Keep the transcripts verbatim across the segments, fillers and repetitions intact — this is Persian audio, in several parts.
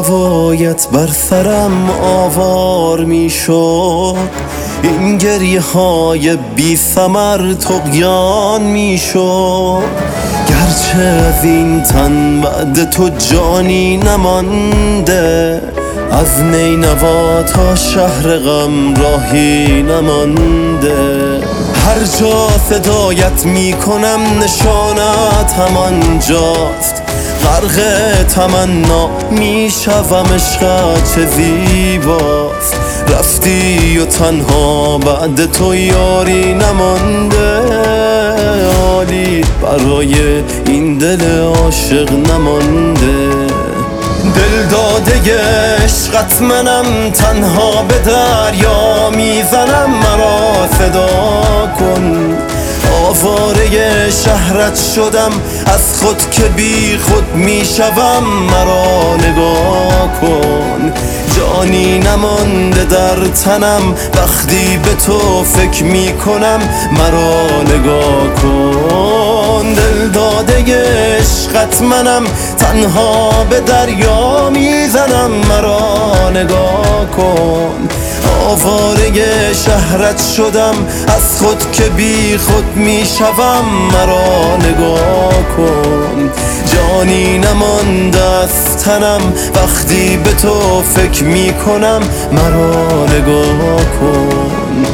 هوایت بر سرم آوار می شد، این گریه های بی ثمر طغیان می شد. گرچه از این تن بعد تو جانی نمانده، از نینوا تا شهر غم راهی نمانده. هر جا صدایت می کنم نشانت همانجاست، غرق تمنا می شوم عشقت چه زیباست. رفتی و تنها بعد تو یاری نمانده، حالی برای این دل عاشق نمانده. دل داده عشقت منم، تنها به دریا میزنم، مرا صدا کن. آواره شهرت شدم، از خود که بی خود میشوم، مرا نگاه کن. جانی نمانده در تنم، وقتی به تو فکر میکنم، مرا نگاه کن. دل داده عشقت منم، تنها به دریا میزنم، مرا نگاه کن. آواره شهرت شدم، از خود که بی خود میشوم، مرا نگاه کن. جانی نمانده از تنم، وقتی به تو فکر میکنم، مرا نگاه کن.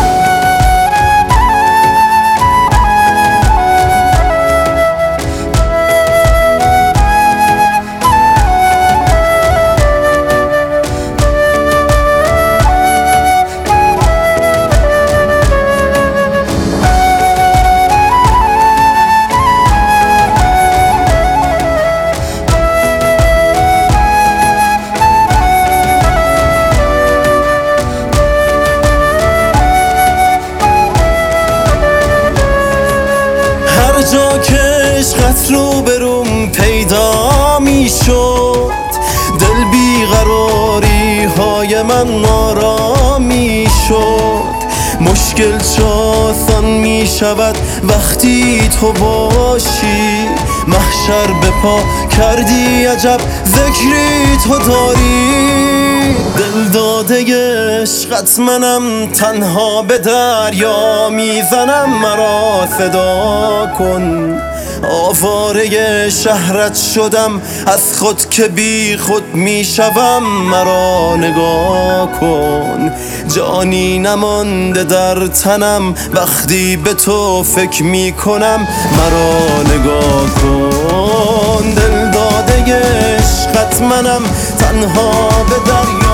جا که عشقت رو بروم پیدا می شد، دل بیقراری های من آرام می شد. مشکل چه آسان می شود وقتی تو باشی، محشر به پا کردی عجب ذکری تو داری. دل داده عشقت منم، تنها به دریا میزنم، مرا صدا کن. آواره شهرت شدم، از خود که بی خود میشوم، مرا نگاه کن. جانی نمانده در تنم، وقتی به تو فکر میکنم، مرا نگاه کن. دل داده عشقت منم، تنها به دریا